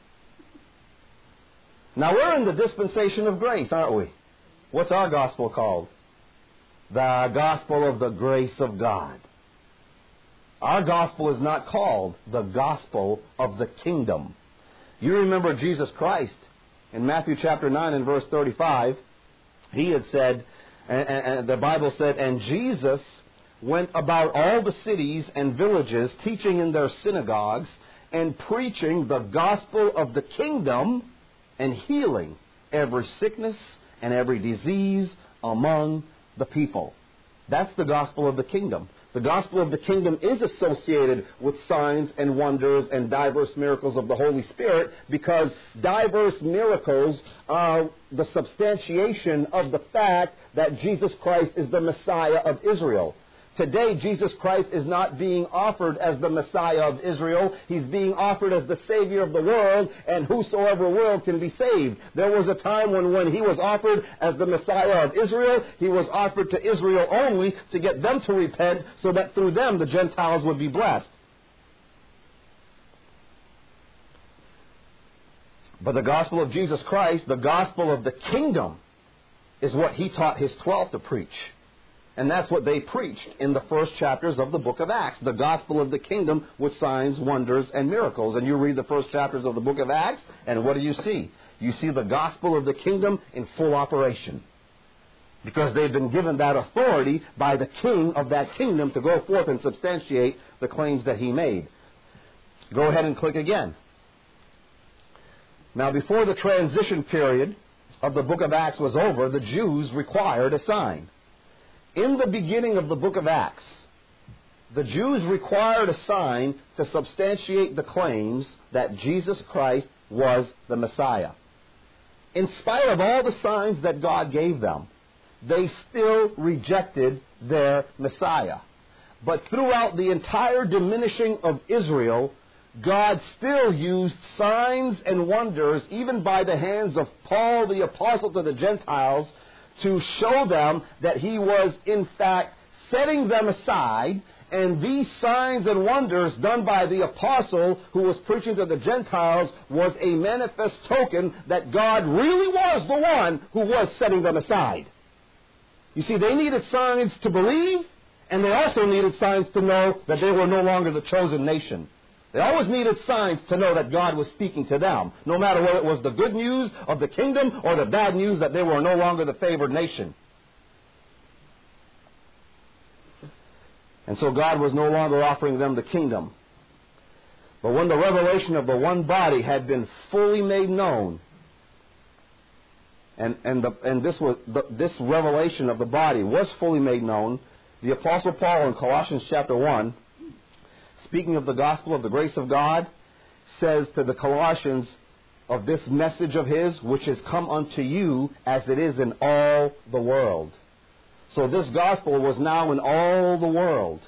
Now we're in the dispensation of grace, aren't we? What's our gospel called? The gospel of the grace of God. Our gospel is not called the gospel of the kingdom. You remember Jesus Christ in Matthew chapter 9 and verse 35. He had said, and the Bible said, and Jesus went about all the cities and villages, teaching in their synagogues and preaching the gospel of the kingdom and healing every sickness and every disease among the people. That's the gospel of the kingdom. The gospel of the kingdom is associated with signs and wonders and diverse miracles of the Holy Spirit, because diverse miracles are the substantiation of the fact that Jesus Christ is the Messiah of Israel. Today, Jesus Christ is not being offered as the Messiah of Israel. He's being offered as the Savior of the world, and whosoever will can be saved. There was a time when he was offered as the Messiah of Israel, he was offered to Israel only to get them to repent so that through them the Gentiles would be blessed. But the gospel of Jesus Christ, the gospel of the kingdom, is what he taught his 12 to preach. And that's what they preached in the first chapters of the book of Acts. The gospel of the kingdom with signs, wonders, and miracles. And you read the first chapters of the book of Acts, and what do you see? You see the gospel of the kingdom in full operation. Because they've been given that authority by the king of that kingdom to go forth and substantiate the claims that he made. Go ahead and click again. Now, before the transition period of the book of Acts was over, the Jews required a sign. In the beginning of the book of Acts, the Jews required a sign to substantiate the claims that Jesus Christ was the Messiah. In spite of all the signs that God gave them, they still rejected their Messiah. But throughout the entire diminishing of Israel, God still used signs and wonders, even by the hands of Paul the apostle to the Gentiles, to show them that he was in fact setting them aside. And these signs and wonders done by the apostle who was preaching to the Gentiles was a manifest token that God really was the one who was setting them aside. You see, they needed signs to believe, and they also needed signs to know that they were no longer the chosen nation. They always needed signs to know that God was speaking to them, no matter whether it was the good news of the kingdom or the bad news that they were no longer the favored nation. And so God was no longer offering them the kingdom. But when the revelation of the one body had been fully made known, and this revelation of the body was fully made known. The Apostle Paul in Colossians chapter 1, speaking of the gospel of the grace of God, says to the Colossians of this message of his, which is come unto you as it is in all the world. So this gospel was now in all the world.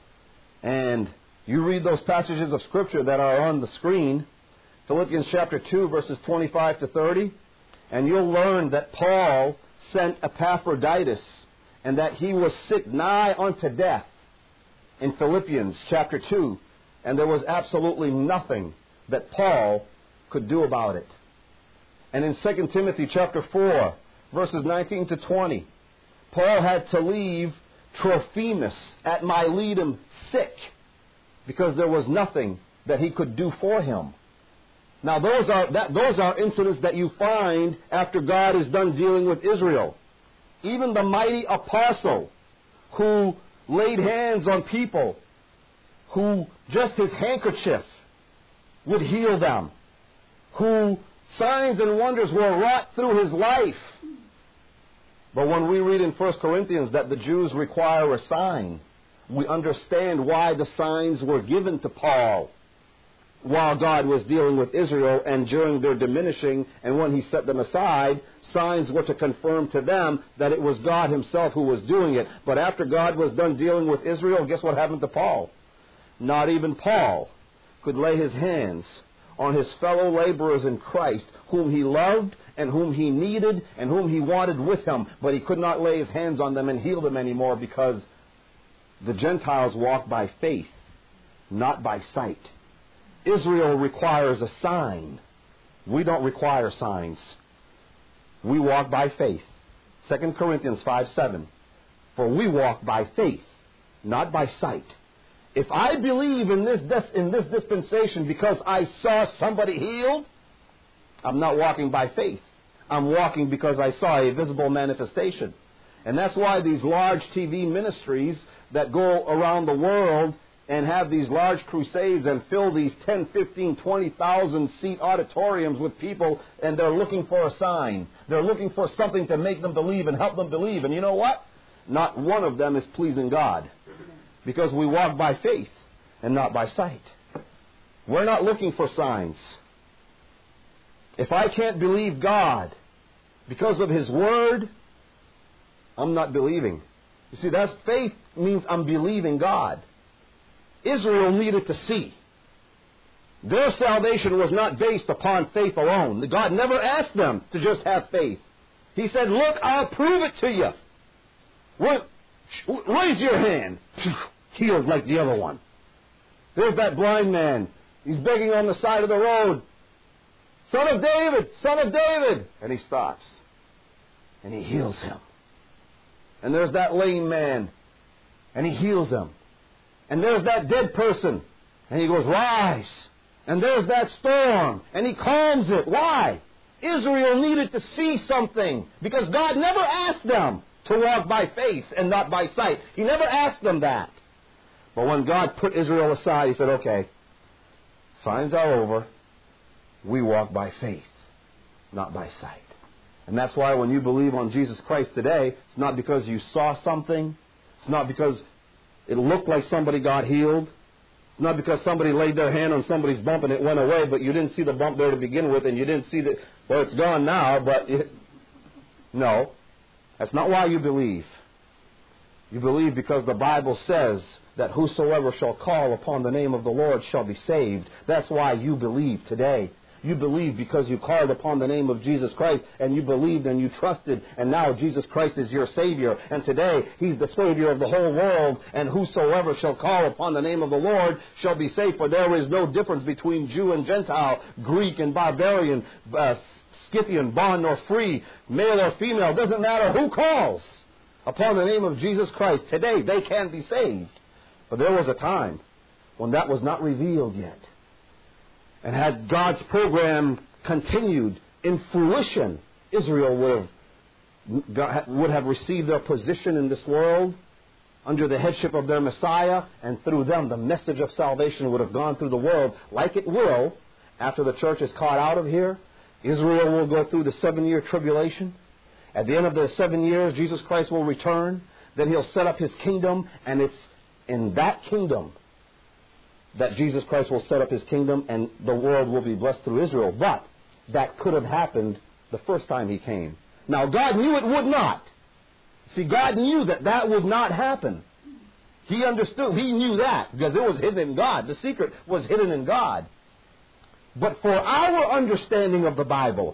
And you read those passages of Scripture that are on the screen, Philippians chapter 2, verses 25 to 30, and you'll learn that Paul sent Epaphroditus and that he was sick nigh unto death in Philippians chapter 2, and there was absolutely nothing that Paul could do about it. And in 2 Timothy chapter 4, verses 19 to 20, Paul had to leave Trophimus at Miletum sick because there was nothing that he could do for him. Now those are incidents that you find after God is done dealing with Israel. Even the mighty apostle who laid hands on people, who just his handkerchief would heal them, who signs and wonders were wrought through his life. But when we read in 1 Corinthians that the Jews require a sign, we understand why the signs were given to Paul while God was dealing with Israel, and during their diminishing, and when he set them aside, signs were to confirm to them that it was God himself who was doing it. But after God was done dealing with Israel, guess what happened to Paul? Not even Paul could lay his hands on his fellow laborers in Christ, whom he loved and whom he needed and whom he wanted with him, but he could not lay his hands on them and heal them anymore because the Gentiles walk by faith, not by sight. Israel requires a sign. We don't require signs. We walk by faith. 2 Corinthians 5:7. For we walk by faith, not by sight. If I believe in this dispensation because I saw somebody healed, I'm not walking by faith. I'm walking because I saw a visible manifestation. And that's why these large TV ministries that go around the world and have these large crusades and fill these 10, 15, 20,000 seat auditoriums with people, and they're looking for a sign. They're looking for something to make them believe and help them believe. And you know what? Not one of them is pleasing God, because we walk by faith and not by sight. We're not looking for signs. If I can't believe God because of His Word, I'm not believing. You see, that's faith means I'm believing God. Israel needed to see. Their salvation was not based upon faith alone. God never asked them to just have faith. He said, look, I'll prove it to you. Raise your hand. Healed like the other one. There's that blind man. He's begging on the side of the road. Son of David, Son of David. And he stops. And he heals him. And there's that lame man. And he heals him. And there's that dead person. And he goes, rise. And there's that storm. And he calms it. Why? Israel needed to see something. Because God never asked them to walk by faith and not by sight. He never asked them that. But when God put Israel aside, He said, okay, signs are over. We walk by faith, not by sight. And that's why when you believe on Jesus Christ today, it's not because you saw something. It's not because it looked like somebody got healed. It's not because somebody laid their hand on somebody's bump and it went away, but you didn't see the bump there to begin with, and you didn't see that, well, it's gone now, but no. That's not why you believe. You believe because the Bible says that whosoever shall call upon the name of the Lord shall be saved. That's why you believe today. You believe because you called upon the name of Jesus Christ, and you believed and you trusted, and now Jesus Christ is your Savior. And today He's the Savior of the whole world, and whosoever shall call upon the name of the Lord shall be saved. For there is no difference between Jew and Gentile, Greek and barbarian, Scythian, bond or free, male or female. Doesn't matter who calls upon the name of Jesus Christ. Today they can be saved. But there was a time when that was not revealed yet. And had God's program continued in fruition, Israel would have received their position in this world under the headship of their Messiah, and through them the message of salvation would have gone through the world like it will after the church is caught out of here. Israel will go through the 7-year tribulation. At the end of the 7 years, Jesus Christ will return. Then He'll set up His kingdom, and it's in that kingdom that Jesus Christ will set up His kingdom, and the world will be blessed through Israel. But that could have happened the first time He came. Now, God knew it would not. See, God knew that that would not happen. He understood. He knew that because it was hidden in God. The secret was hidden in God. But for our understanding of the Bible,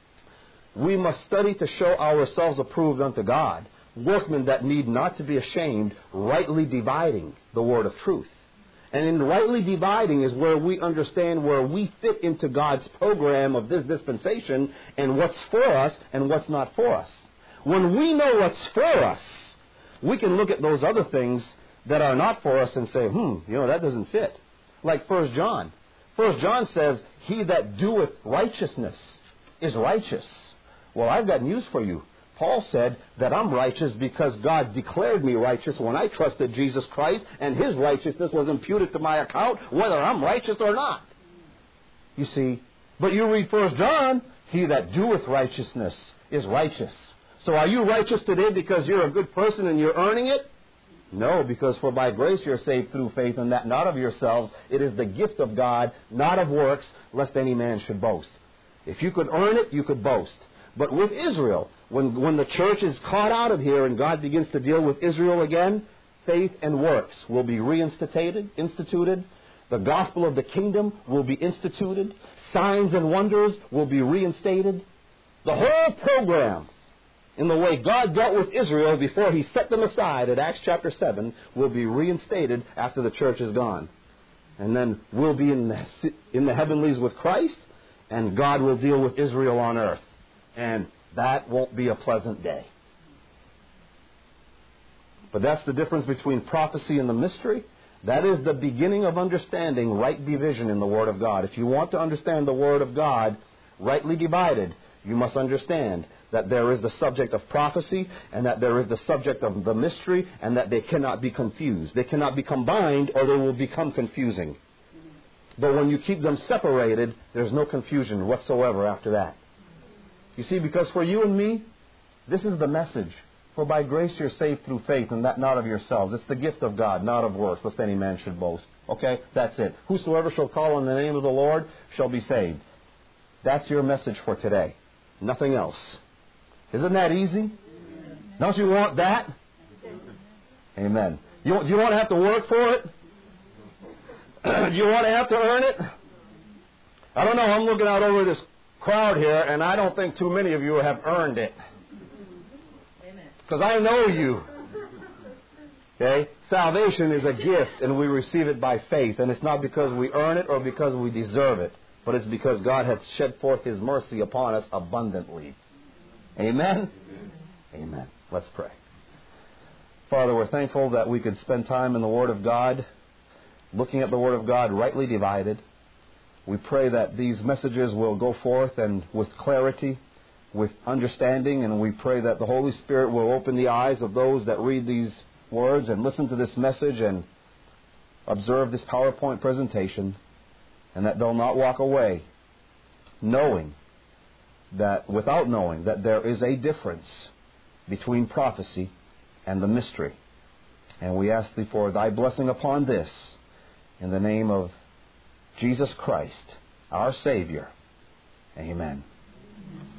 we must study to show ourselves approved unto God, workmen that need not to be ashamed, rightly dividing the word of truth. And in rightly dividing is where we understand where we fit into God's program of this dispensation and what's for us and what's not for us. When we know what's for us, we can look at those other things that are not for us and say, that doesn't fit. Like 1 John. 1 John says, he that doeth righteousness is righteous. Well, I've got news for you. Paul said that I'm righteous because God declared me righteous when I trusted Jesus Christ, and His righteousness was imputed to my account, whether I'm righteous or not. You see, but you read 1 John, he that doeth righteousness is righteous. So are you righteous today because you're a good person and you're earning it? No, because for by grace you're saved through faith, and that not of yourselves. It is the gift of God, not of works, lest any man should boast. If you could earn it, you could boast. But with Israel, when the church is caught out of here and God begins to deal with Israel again, faith and works will be instituted. The gospel of the kingdom will be instituted. Signs and wonders will be reinstated. The whole program, in the way God dealt with Israel before He set them aside at Acts chapter 7, will be reinstated after the church is gone. And then we'll be in the heavenlies with Christ, and God will deal with Israel on earth. And that won't be a pleasant day. But that's the difference between prophecy and the mystery. That is the beginning of understanding right division in the Word of God. If you want to understand the Word of God rightly divided, you must understand that there is the subject of prophecy and that there is the subject of the mystery, and that they cannot be confused. They cannot be combined, or they will become confusing. But when you keep them separated, there's no confusion whatsoever after that. You see, because for you and me, this is the message. For by grace you're saved through faith, and that not of yourselves. It's the gift of God, not of works, lest any man should boast. Okay? That's it. Whosoever shall call on the name of the Lord shall be saved. That's your message for today. Nothing else. Isn't that easy? Don't you want that? Amen. Do you want to have to work for it? Do you want to have to earn it? I don't know. I'm looking out over this crowd here, and I don't think too many of you have earned it. Because I know you. Okay? Salvation is a gift, and we receive it by faith. And it's not because we earn it or because we deserve it, but it's because God hath shed forth His mercy upon us abundantly. Amen? Amen. Let's pray. Father, we're thankful that we could spend time in the Word of God, looking at the Word of God rightly divided. We pray that these messages will go forth and with clarity, with understanding, and we pray that the Holy Spirit will open the eyes of those that read these words and listen to this message and observe this PowerPoint presentation, and that they'll not walk away without knowing that there is a difference between prophecy and the mystery. And we ask Thee for Thy blessing upon this, in the name of Jesus Christ, our Savior. Amen.